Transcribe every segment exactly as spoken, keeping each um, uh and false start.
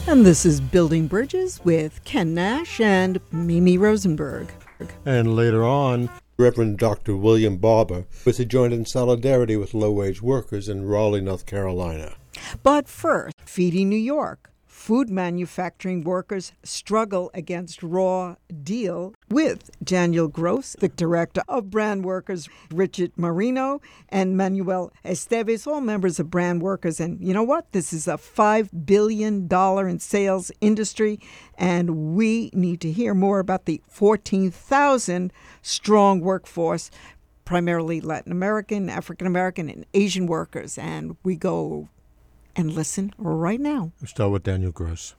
And this is Building Bridges with Ken Nash and Mimi Rosenberg. And later on, Reverend Doctor William Barber was joined in solidarity with low-wage workers in Raleigh, North Carolina. But first, Feeding New York. Food manufacturing workers struggle against raw deal with Daniel Gross, the director of Brand Workers, Richard Marino, and Manuel Esteves, all members of Brand Workers. And you know what? This is a five billion dollars in sales industry, and we need to hear more about the fourteen thousand strong workforce, primarily Latin American, African American, and Asian workers. And we go and listen right now. We'll start with Daniel Gross.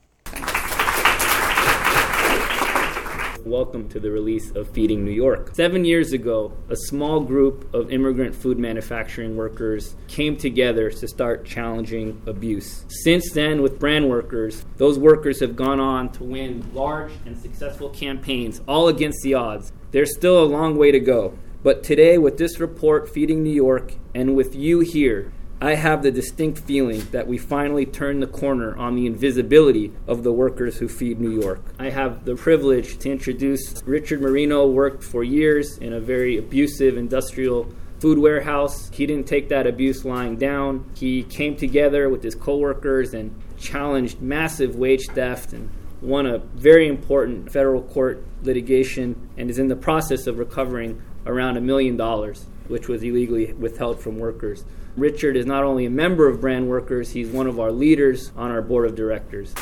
Welcome to the release of Feeding New York. Seven years ago, a small group of immigrant food manufacturing workers came together to start challenging abuse. Since then, with Brand Workers, those workers have gone on to win large and successful campaigns, all against the odds. There's still a long way to go. But today, with this report, Feeding New York, and with you here, I have the distinct feeling that we finally turned the corner on the invisibility of the workers who feed New York. I have the privilege to introduce Richard Marino. Worked for years in a very abusive industrial food warehouse. He didn't take that abuse lying down. He came together with his coworkers and challenged massive wage theft and won a very important federal court litigation and is in the process of recovering around a million dollars, which was illegally withheld from workers. Richard is not only a member of Brand Workers, he's one of our leaders on our board of directors.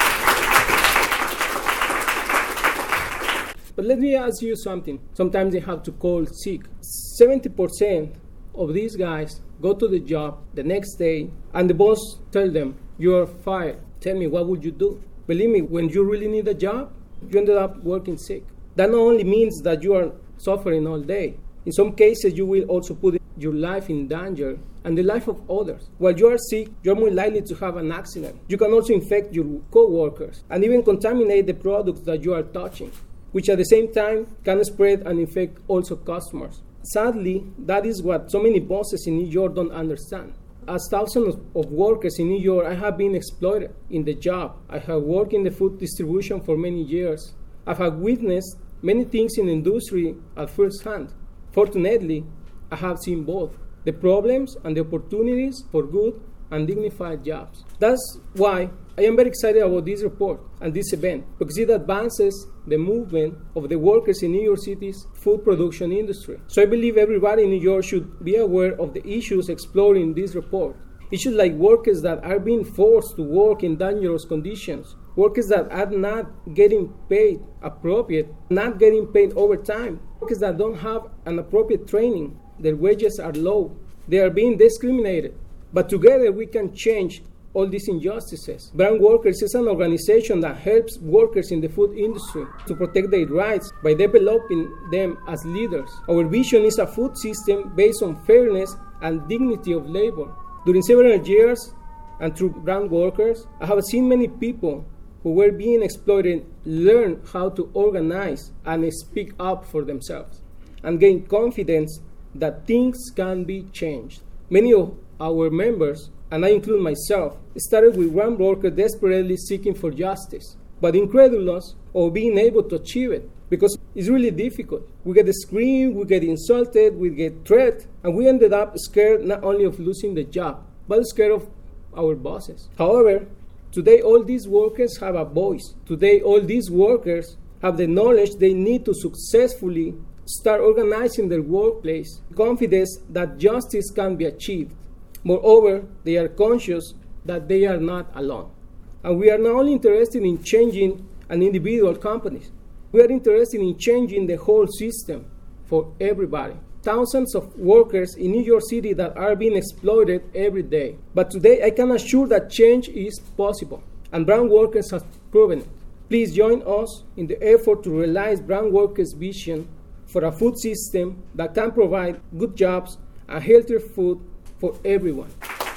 But let me ask you something. Sometimes they have to call sick. seventy percent of these guys go to the job the next day and the boss tells them, you're fired. Tell me, what would you do? Believe me, when you really need a job, you ended up working sick. That not only means that you are suffering all day. In some cases, you will also put your life in danger and the life of others. While you are sick, you're more likely to have an accident. You can also infect your co-workers and even contaminate the products that you are touching, which at the same time can spread and infect also customers. Sadly, that is what so many bosses in New York don't understand. As thousands of workers in New York, I have been exploited in the job. I have worked in the food distribution for many years. I have witnessed many things in the industry at first hand. Fortunately, I have seen both the problems and the opportunities for good and dignified jobs. That's why I am very excited about this report and this event, because it advances the movement of the workers in New York City's food production industry. So I believe everybody in New York should be aware of the issues explored in this report. Issues like workers that are being forced to work in dangerous conditions, workers that are not getting paid appropriate, not getting paid overtime, workers that don't have an appropriate training, their wages are low, they are being discriminated. But together we can change all these injustices. Brand Workers is an organization that helps workers in the food industry to protect their rights by developing them as leaders. Our vision is a food system based on fairness and dignity of labor. During several years and through Brand Workers, I have seen many people who were being exploited learn how to organize and speak up for themselves and gain confidence that things can be changed. Many of our members, and I include myself, started with Brand Workers desperately seeking for justice, but incredulous of being able to achieve it, because it's really difficult. We get screamed, we get insulted, we get threatened, and we ended up scared not only of losing the job, but scared of our bosses. However, today all these workers have a voice. Today all these workers have the knowledge they need to successfully start organizing their workplace, confidence that justice can be achieved. Moreover, they are conscious that they are not alone. And we are not only interested in changing an individual company, we are interested in changing the whole system for everybody. Thousands of workers in New York City that are being exploited every day. But today I can assure that change is possible, and Brand Workers have proven it. Please join us in the effort to realize Brand Workers' vision for a food system that can provide good jobs and healthier food for everyone.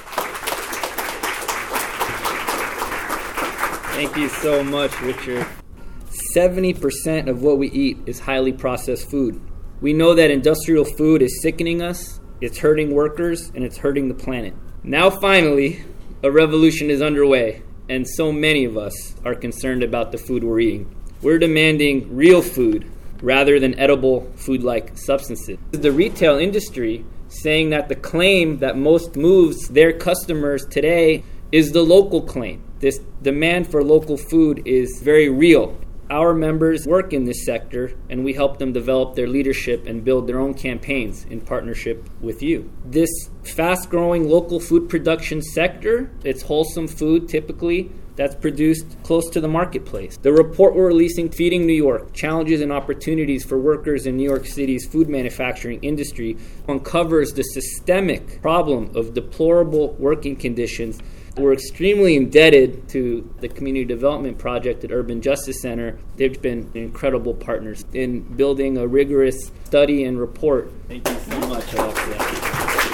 Thank you so much, Richard. seventy percent of what we eat is highly processed food. We know that industrial food is sickening us, it's hurting workers, and it's hurting the planet. Now finally, a revolution is underway, and so many of us are concerned about the food we're eating. We're demanding real food rather than edible food-like substances. The retail industry saying that the claim that most moves their customers today is the local claim. This demand for local food is very real. Our members work in this sector, and we help them develop their leadership and build their own campaigns in partnership with you. This fast-growing local food production sector, it's wholesome food typically, that's produced close to the marketplace. The report we're releasing, Feeding New York, Challenges and Opportunities for Workers in New York City's Food Manufacturing Industry, uncovers the systemic problem of deplorable working conditions. We're extremely indebted to the Community Development Project at Urban Justice Center. They've been incredible partners in building a rigorous study and report. Thank you so much, Alexia.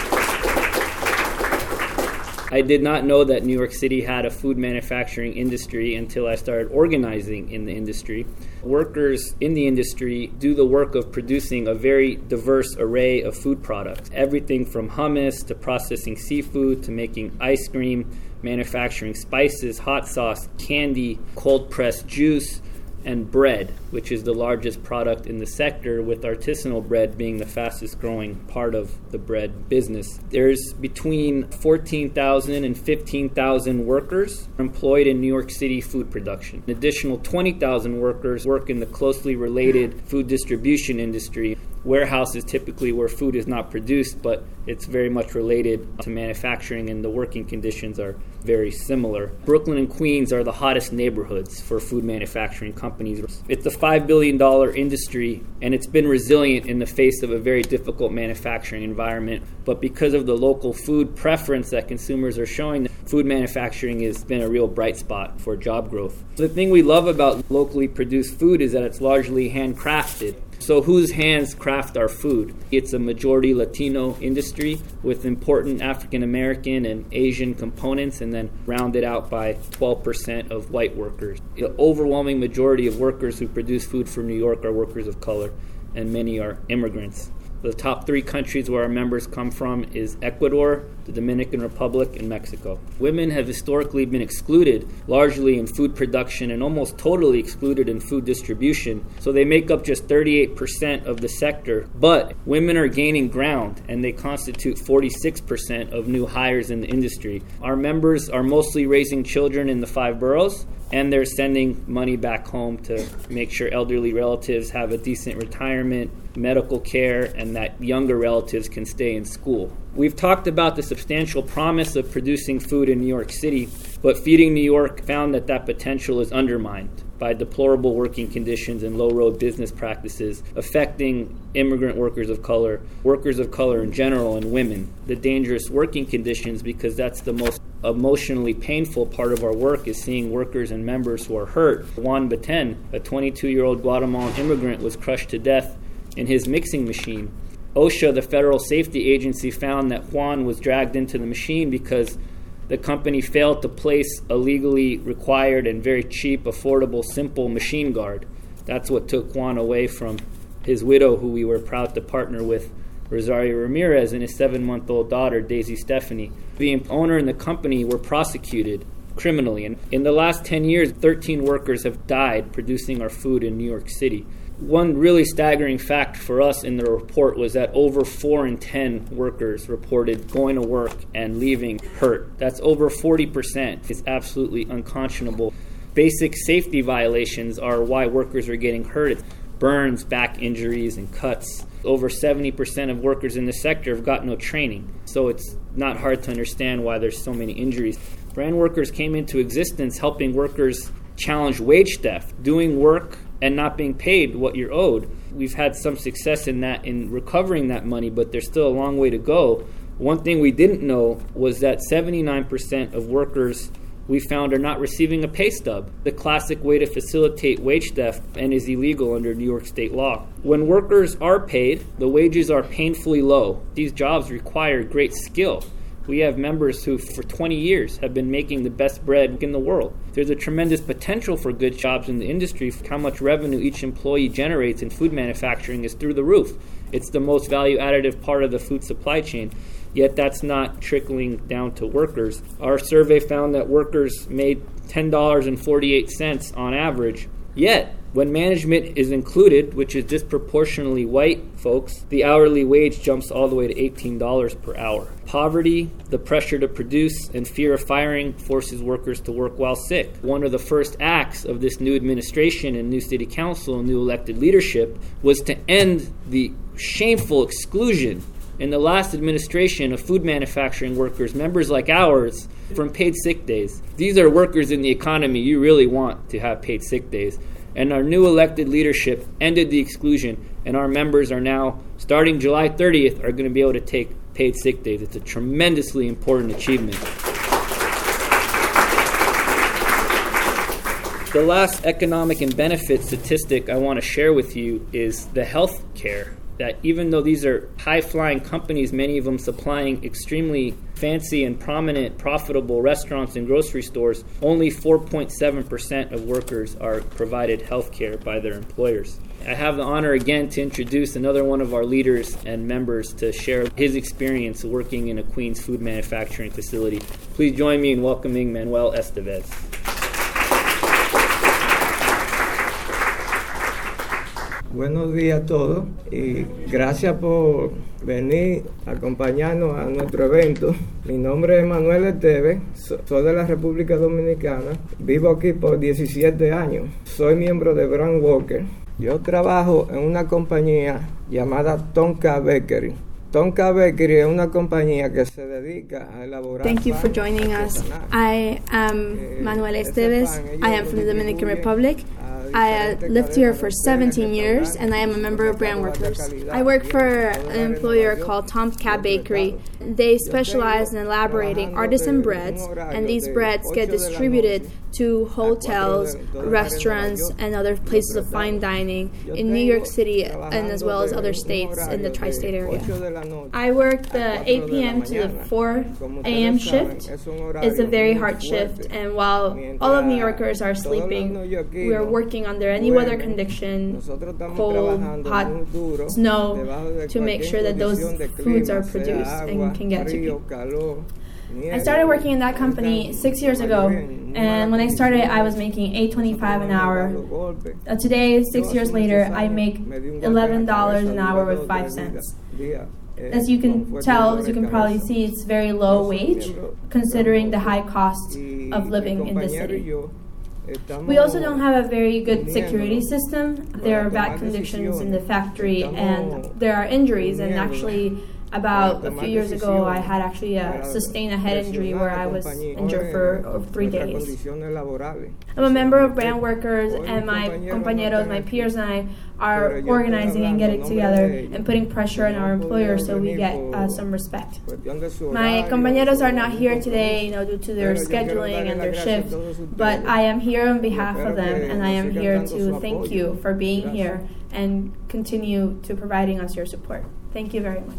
I did not know that New York City had a food manufacturing industry until I started organizing in the industry. Workers in the industry do the work of producing a very diverse array of food products. Everything from hummus to processing seafood to making ice cream, manufacturing spices, hot sauce, candy, cold-pressed juice, and bread, which is the largest product in the sector, with artisanal bread being the fastest growing part of the bread business. There's between fourteen thousand and fifteen thousand workers employed in New York City food production. An additional twenty thousand workers work in the closely related food distribution industry. Warehouses typically where food is not produced, but it's very much related to manufacturing, and the working conditions are very similar. Brooklyn and Queens are the hottest neighborhoods for food manufacturing companies. It's a five billion dollars industry, and it's been resilient in the face of a very difficult manufacturing environment. But because of the local food preference that consumers are showing, food manufacturing has been a real bright spot for job growth. The thing we love about locally produced food is that it's largely handcrafted. So whose hands craft our food? It's a majority Latino industry with important African American and Asian components, and then rounded out by twelve percent of white workers. The overwhelming majority of workers who produce food for New York are workers of color, and many are immigrants. The top three countries where our members come from is Ecuador, the Dominican Republic, and Mexico. Women have historically been excluded, largely in food production and almost totally excluded in food distribution, so they make up just thirty-eight percent of the sector. But women are gaining ground, and they constitute forty-six percent of new hires in the industry. Our members are mostly raising children in the five boroughs, and they're sending money back home to make sure elderly relatives have a decent retirement, medical care, and that younger relatives can stay in school. We've talked about the substantial promise of producing food in New York City, but Feeding New York found that that potential is undermined by deplorable working conditions and low-road business practices affecting immigrant workers of color, workers of color in general, and women. The dangerous working conditions, because that's the most emotionally painful part of our work, is seeing workers and members who are hurt. Juan Baten, a twenty-two-year-old Guatemalan immigrant, was crushed to death in his mixing machine. OSHA, the federal safety agency, found that Juan was dragged into the machine because the company failed to place a legally required and very cheap, affordable, simple machine guard. That's what took Juan away from his widow, who we were proud to partner with, Rosario Ramirez, and his seven-month-old daughter, Daisy Stephanie. The owner and the company were prosecuted criminally. And in the last ten years, thirteen workers have died producing our food in New York City. One really staggering fact for us in the report was that over four in ten workers reported going to work and leaving hurt. That's over forty percent. It's absolutely unconscionable. Basic safety violations are why workers are getting hurt. It's burns, back injuries, and cuts. Over seventy percent of workers in the sector have got no training, so it's not hard to understand why there's so many injuries. Brand Workers came into existence helping workers challenge wage theft, doing work and not being paid what you're owed. We've had some success in that, in recovering that money, but there's still a long way to go. One thing we didn't know was that seventy-nine percent of workers we found are not receiving a pay stub, the classic way to facilitate wage theft, and is illegal under New York state law. When workers are paid, the wages are painfully low. These jobs require great skill. We have members who, for twenty years, have been making the best bread in the world. There's a tremendous potential for good jobs in the industry. How much revenue each employee generates in food manufacturing is through the roof. It's the most value additive part of the food supply chain. yet that's not trickling down to workers. Our survey found that workers made ten dollars and forty-eight cents on average, yet when management is included, which is disproportionately white folks, the hourly wage jumps all the way to eighteen dollars per hour. Poverty, the pressure to produce, and fear of firing forces workers to work while sick. One of the first acts of this new administration and new city council and new elected leadership was to end the shameful exclusion in the last administration of food manufacturing workers, members like ours, from paid sick days. These are workers in the economy you really want to have paid sick days. And our new elected leadership ended the exclusion, and our members are now, starting July thirtieth, are going to be able to take paid sick days. It's a tremendously important achievement. The last economic and benefit statistic I want to share with you is the health care. That even though these are high-flying companies, many of them supplying extremely fancy and prominent, profitable restaurants and grocery stores, only four point seven percent of workers are provided health care by their employers. I have the honor again to introduce another one of our leaders and members to share his experience working in a Queens food manufacturing facility. Please join me in welcoming Manuel Estevez. Buenos días a todos y gracias por venir a acompañarnos a nuestro evento. Mi nombre es Manuel Estevez, soy de la República Dominicana, vivo aquí por diecisiete años, soy miembro de Brand Worker. Yo trabajo en una compañía llamada Tonka Bakery. Tonka Bakery es una compañía que se dedica a elaborar. Thank you for joining us. I am Manuel Estevez. I am from the Dominican Republic. I uh, lived here for seventeen years, and I am a member of Brand Workers. I work for an employer called Tonka Bakery. They specialize in elaborating artisan breads, and these breads get distributed to hotels, restaurants, and other places of fine dining in New York City and as well as other states in the tri-state area. I work the eight p.m. to the four a.m. shift. It's a very hard shift, and while all of New Yorkers are sleeping, we are working under any weather condition, cold, hot, snow, to make sure that those foods are produced and can get to people. I started working in that company six years ago, and when I started, I was making eight twenty-five an hour. Uh, today, six years later, I make eleven dollars an hour with five cents. As you can tell, as you can probably see, it's very low wage, considering the high cost of living in the city. We also don't have a very good security system. There are bad conditions in the factory, and there are injuries, and actually about a few years ago, I had actually uh, sustained a head injury where I was injured for uh, three days. I'm a member of Brand Workers, and my compañeros, my peers, and I are organizing and getting together and putting pressure on our employers so we get uh, some respect. My compañeros are not here today, you know, due to their scheduling and their shift, but I am here on behalf of them, and I am here to thank you for being here and continue to providing us your support. Thank you very much.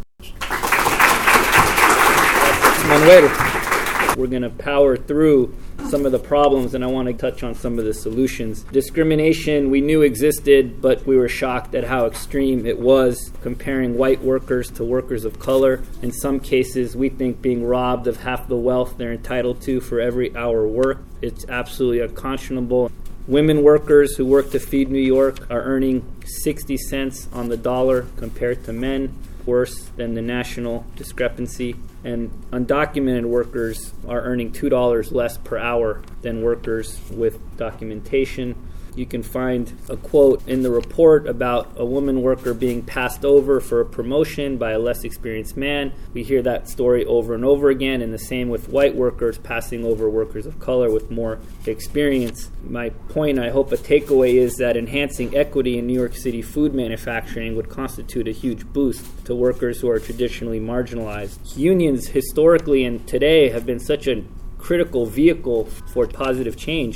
Manuel, we're going to power through some of the problems, and I want to touch on some of the solutions. Discrimination we knew existed, but we were shocked at how extreme it was, comparing white workers to workers of color. In some cases, we think being robbed of half the wealth they're entitled to for every hour worked. It's absolutely unconscionable. Women workers who work to feed New York are earning sixty cents on the dollar compared to men, worse than the national discrepancy. And undocumented workers are earning two dollars less per hour than workers with documentation. You can find a quote in the report about a woman worker being passed over for a promotion by a less experienced man. We hear that story over and over again, and the same with white workers passing over workers of color with more experience. My point, I hope a takeaway, is that enhancing equity in New York City food manufacturing would constitute a huge boost to workers who are traditionally marginalized. Unions historically and today have been such a critical vehicle for positive change.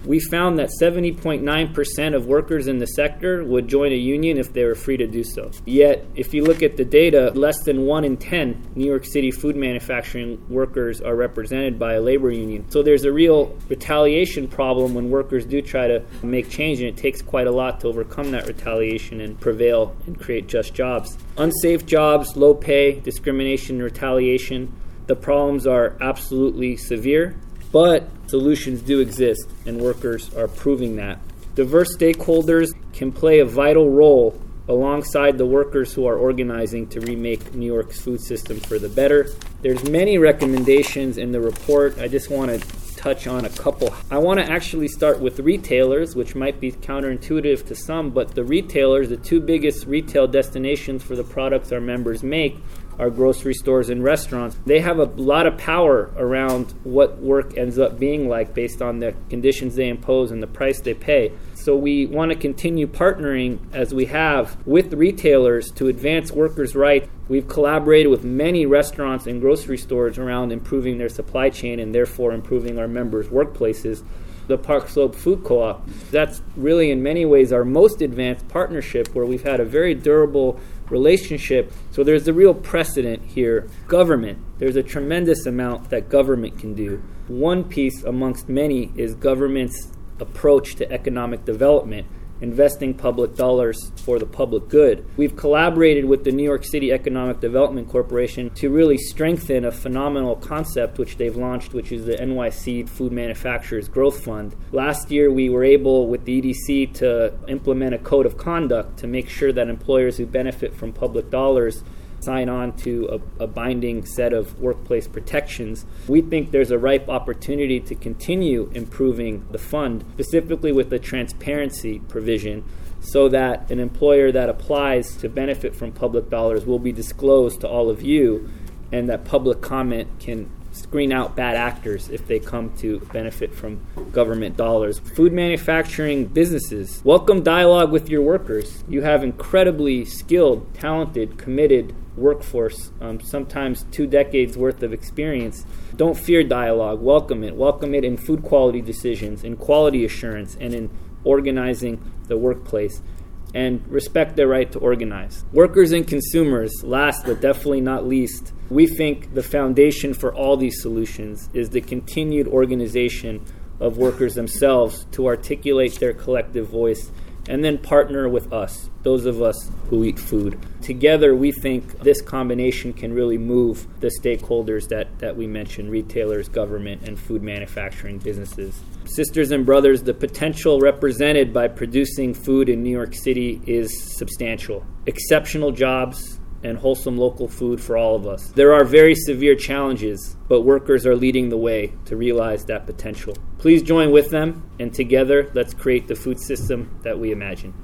we found that seventy point nine percent of workers in the sector would join a union if they were free to do so. Yet, if you look at the data, less than one in ten New York City food manufacturing workers are represented by a labor union. So there's a real retaliation problem when workers do try to make change, and it takes quite a lot to overcome that retaliation and prevail and create just jobs. Unsafe jobs, low pay, discrimination, and retaliation, the problems are absolutely severe, but solutions do exist, and workers are proving that. Diverse stakeholders can play a vital role alongside the workers who are organizing to remake New York's food system for the better. There's many recommendations in the report. I just want to touch on a couple. I want to actually start with retailers, which might be counterintuitive to some, but the retailers, the two biggest retail destinations for the products our members make, are grocery stores and restaurants. They have a lot of power around what work ends up being like based on the conditions they impose and the price they pay. So we want to continue partnering, as we have, with retailers to advance workers' rights. We've collaborated with many restaurants and grocery stores around improving their supply chain and therefore improving our members' workplaces. The Park Slope Food Co-op, that's really in many ways our most advanced partnership, where we've had a very durable relationship. So there's a real precedent here. Government, there's a tremendous amount that government can do. One piece amongst many is government's approach to economic development, investing public dollars for the public good. We've collaborated with the New York City Economic Development Corporation to really strengthen a phenomenal concept which they've launched, which is the N Y C Food Manufacturers Growth Fund. Last year, we were able, with the E D C, to implement a code of conduct to make sure that employers who benefit from public dollars sign on to a, a binding set of workplace protections. We think there's a ripe opportunity to continue improving the fund, specifically with the transparency provision, so that an employer that applies to benefit from public dollars will be disclosed to all of you, and that public comment can screen out bad actors if they come to benefit from government dollars. Food manufacturing businesses, welcome dialogue with your workers. You have incredibly skilled, talented, committed workforce, um, sometimes two decades worth of experience. Don't fear dialogue. Welcome it. Welcome it in food quality decisions, in quality assurance, and in organizing the workplace. And respect their right to organize. Workers and consumers, last but definitely not least, we think the foundation for all these solutions is the continued organization of workers themselves to articulate their collective voice and then partner with us, those of us who eat food. Together, we think this combination can really move the stakeholders that, that we mentioned, retailers, government, and food manufacturing businesses. Sisters and brothers, the potential represented by producing food in New York City is substantial. Exceptional jobs and wholesome local food for all of us. There are very severe challenges, but workers are leading the way to realize that potential. Please join with them, and together, let's create the food system that we imagine.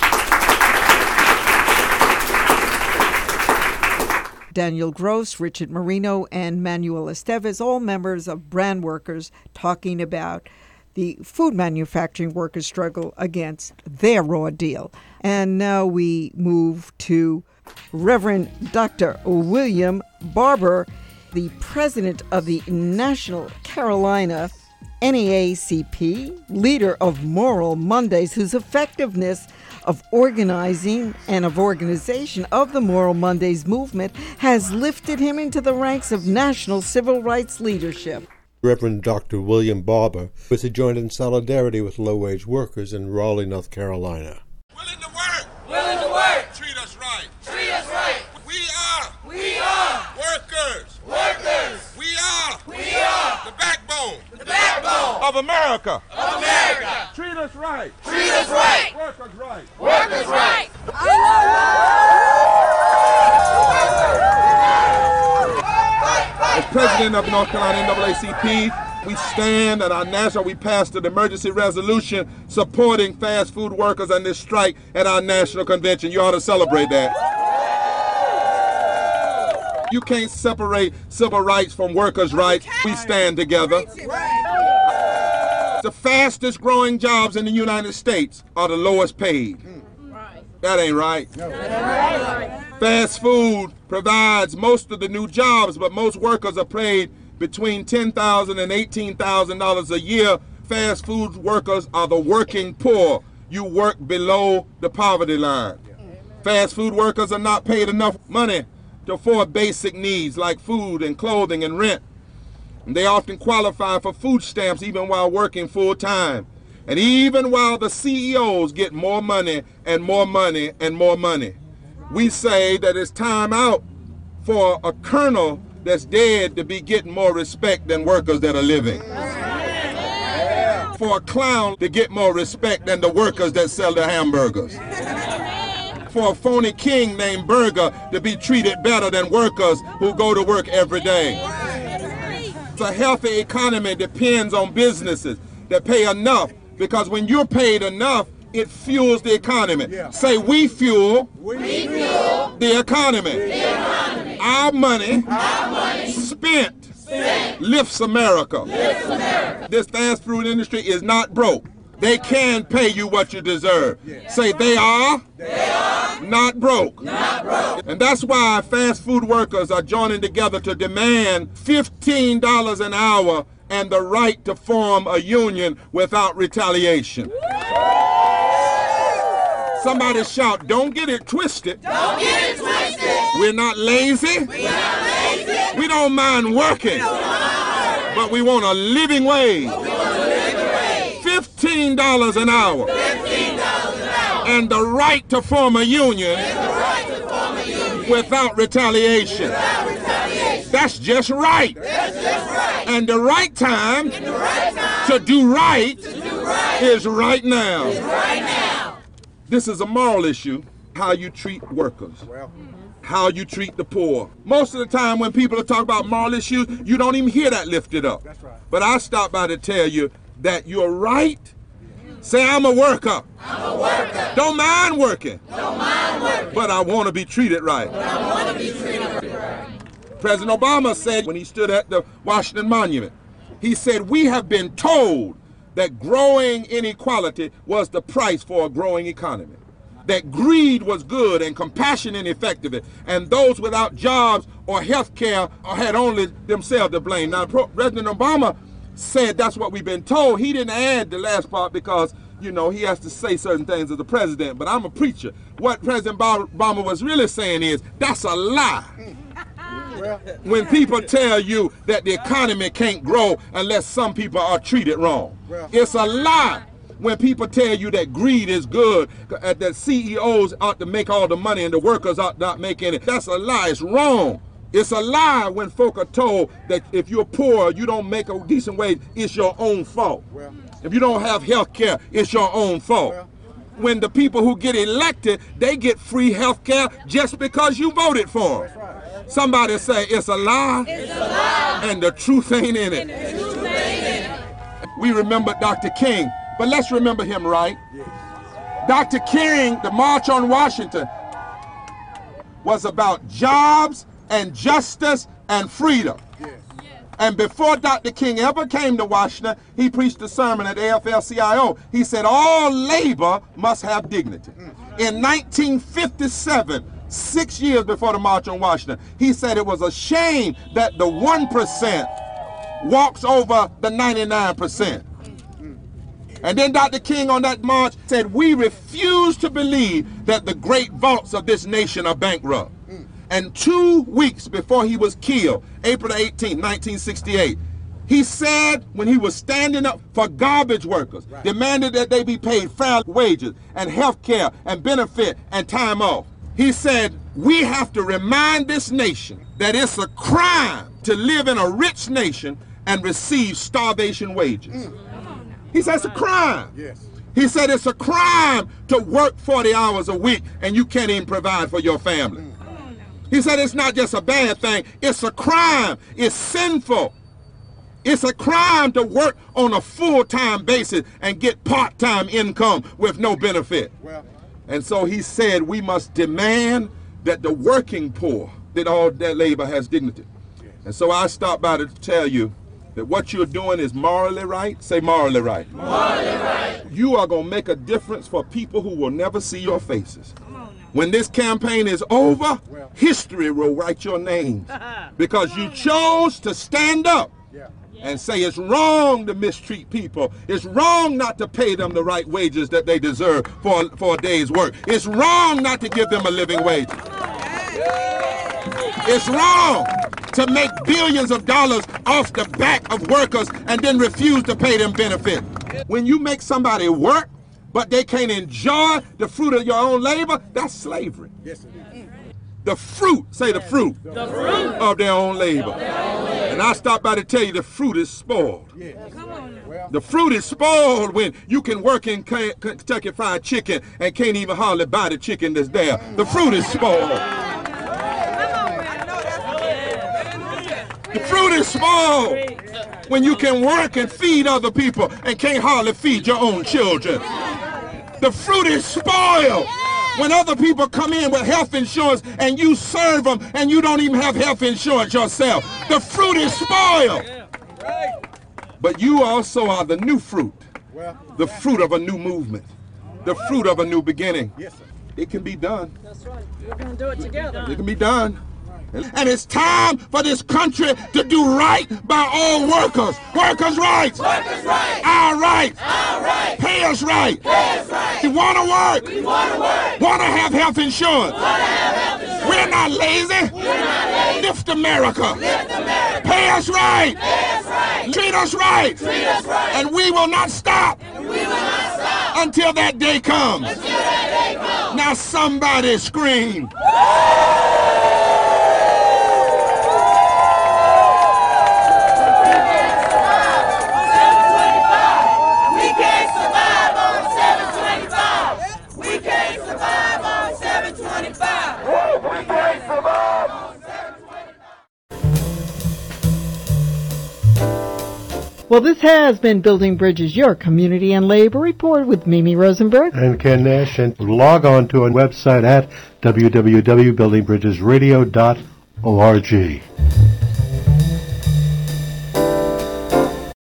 Daniel Gross, Richard Marino, and Manuel Estevez, all members of Brand Workers, talking about the food manufacturing workers' struggle against their raw deal. And now we move to Reverend Doctor William Barber, the president of the National Carolina N double A C P, leader of Moral Mondays, whose effectiveness of organizing and of organization of the Moral Mondays movement has lifted him into the ranks of national civil rights leadership. Reverend Doctor William Barber was joined in solidarity with low-wage workers in Raleigh, North Carolina. Willing to work. Willing to work. Treat us right. Treat us right. We are. We are. Workers. Workers. We are. We are. The backbone. The backbone. Of America. Of America. Treat us right. Treat us right. Workers right. Workers right. As president of North Carolina N double A C P, we stand at our national, we passed an emergency resolution supporting fast food workers on this strike at our national convention. You ought to celebrate that. You can't separate civil rights from workers' rights. We stand together. The fastest growing jobs in the United States are the lowest paid. That ain't right. Fast food provides most of the new jobs, but most workers are paid between ten thousand dollars and eighteen thousand dollars a year. fast food workers are the working poor. You work below the poverty line. Fast food workers are not paid enough money to afford basic needs like food and clothing and rent. And they often qualify for food stamps even while working full time. And even while the C E Os get more money and more money and more money. We say that it's time out for a colonel that's dead to be getting more respect than workers that are living. For a clown to get more respect than the workers that sell the hamburgers. For a phony king named Burger to be treated better than workers who go to work every day. A healthy economy depends on businesses that pay enough, because when you're paid enough, it fuels the economy. Yeah. Say, we fuel, we fuel the, economy. the economy. Our money, Our money spent, spent lifts, America. lifts America. This fast food industry is not broke. They can pay you what you deserve. Yeah. Say, they are, they are not, broke. not broke. And that's why fast food workers are joining together to demand fifteen dollars an hour and the right to form a union without retaliation. Somebody shout, don't get it twisted. Don't get it twisted. We're not lazy. We're not lazy. We don't mind working. Don't mind. But we want a living wage. But we want a living wage. fifteen dollars an hour. fifteen dollars an hour. And the right to form a union, And the right to form a union without retaliation. without retaliation. That's just right. That's just right. And the right time, And the right time to do right, to do right is right now. is right now. This is a moral issue, how you treat workers, how you treat the poor. Most of the time when people are talking about moral issues, you don't even hear that lifted up. That's right. But I stopped by to tell you that you're right. Say, I'm a worker. I'm a worker. Don't mind working. Don't mind working. But I want to be treated right. But I want to be treated right. President Obama said when he stood at the Washington Monument, he said, we have been told that growing inequality was the price for a growing economy. That greed was good and compassion ineffective, and those without jobs or health care had only themselves to blame. Now, President Obama said that's what we've been told. He didn't add the last part because, you know, he has to say certain things as the president, but I'm a preacher. What President Obama was really saying is, that's a lie. When people tell you that the economy can't grow unless some people are treated wrong. It's a lie when people tell you that greed is good, that C E Os ought to make all the money and the workers ought not make any. That's a lie. It's wrong. It's a lie when folk are told that if you're poor, you don't make a decent wage, it's your own fault. If you don't have health care, it's your own fault. When the people who get elected, they get free health care just because you voted for them. Somebody say it's a lie, It's a lie. and the truth ain't in And it. the truth ain't in it. We remember Doctor King, but let's remember him right. Doctor King, the March on Washington, was about jobs and justice and freedom. And before Doctor King ever came to Washington, he preached a sermon at A F L C I O. He said, all labor must have dignity. In nineteen fifty-seven, six years before the March on Washington, he said it was a shame that the one percent walks over the ninety-nine percent. And then Doctor King on that march said, we refuse to believe that the great vaults of this nation are bankrupt. And two weeks before he was killed, April eighteenth, nineteen sixty-eight, he said when he was standing up for garbage workers, right, demanded that they be paid fair wages and health care and benefit and time off. He said, we have to remind this nation that it's a crime to live in a rich nation and receive starvation wages. Mm. He said it's a crime. Yes. He said it's a crime to work forty hours a week and you can't even provide for your family. Mm. He said it's not just a bad thing, it's a crime, it's sinful. It's a crime to work on a full-time basis and get part-time income with no benefit. Well, and so he said we must demand that the working poor, that all that labor has dignity. Yes. And so I stopped by to tell you that what you're doing is morally right. Say morally right. Morally right. You are going to make a difference for people who will never see your faces. When this campaign is over, history will write your names because you chose to stand up and say it's wrong to mistreat people. It's wrong not to pay them the right wages that they deserve for, for a day's work. It's wrong not to give them a living wage. It's wrong to make billions of dollars off the back of workers and then refuse to pay them benefits. When you make somebody work, but they can't enjoy the fruit of your own labor, that's slavery. Yes, it is. The fruit, say the fruit, the fruit of their own labor. And I stopped by to tell you the fruit is spoiled. The fruit is spoiled when you can work in Kentucky Fried Chicken and can't even hardly buy the chicken that's there. The fruit is spoiled. The fruit is spoiled when you can work and feed other people and can't hardly feed your own children. The fruit is spoiled when other people come in with health insurance and you serve them and you don't even have health insurance yourself. The fruit is spoiled. But you also are the new fruit, the fruit of a new movement, the fruit of a new beginning. It can be done. That's right. We're going to do it together. It can be done. And it's time for this country to do right by all workers. Workers' rights. Workers' rights. Our rights. Our rights. Pay us right. Pay us right. We want to work. We want to work. Want to have health insurance. Want to have health insurance. We're not lazy. We're not lazy. Lift America. Lift America. Pay us right. Pay us right. Treat us right. Treat us right. And we will not stop. And we will not stop. Until that day comes. Until that day comes. Now somebody scream. Well, this has been Building Bridges, your community and labor report with Mimi Rosenberg and Ken Nash. And log on to our website at w w w dot building bridges radio dot org.